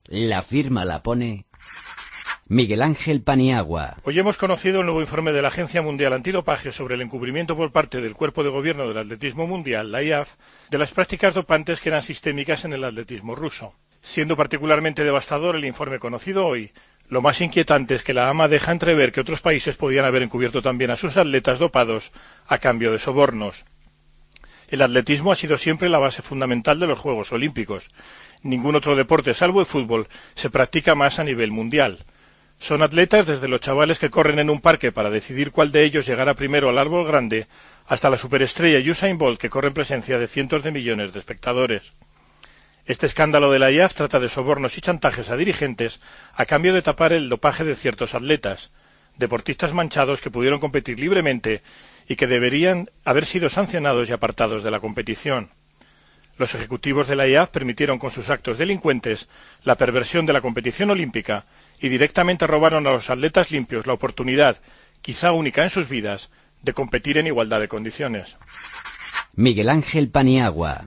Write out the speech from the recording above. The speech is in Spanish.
La firma la pone Miguel Ángel Paniagua. Hoy hemos conocido el nuevo informe de la Agencia Mundial Antidopaje sobre el encubrimiento por parte del Cuerpo de Gobierno del Atletismo Mundial, la IAF, de las prácticas dopantes que eran sistémicas en el atletismo ruso. Siendo particularmente devastador el informe conocido hoy, lo más inquietante es que la AMA deja entrever que otros países podían haber encubierto también a sus atletas dopados a cambio de sobornos. El atletismo ha sido siempre la base fundamental de los Juegos Olímpicos. Ningún otro deporte, salvo el fútbol, se practica más a nivel mundial. Son atletas desde los chavales que corren en un parque para decidir cuál de ellos llegará primero al árbol grande, hasta la superestrella Usain Bolt, que corre en presencia de cientos de millones de espectadores. Este escándalo de la IAF trata de sobornos y chantajes a dirigentes a cambio de tapar el dopaje de ciertos atletas, deportistas manchados que pudieron competir libremente y que deberían haber sido sancionados y apartados de la competición. Los ejecutivos de la IAF permitieron con sus actos delincuentes la perversión de la competición olímpica y directamente robaron a los atletas limpios la oportunidad, quizá única en sus vidas, de competir en igualdad de condiciones. Miguel Ángel Paniagua.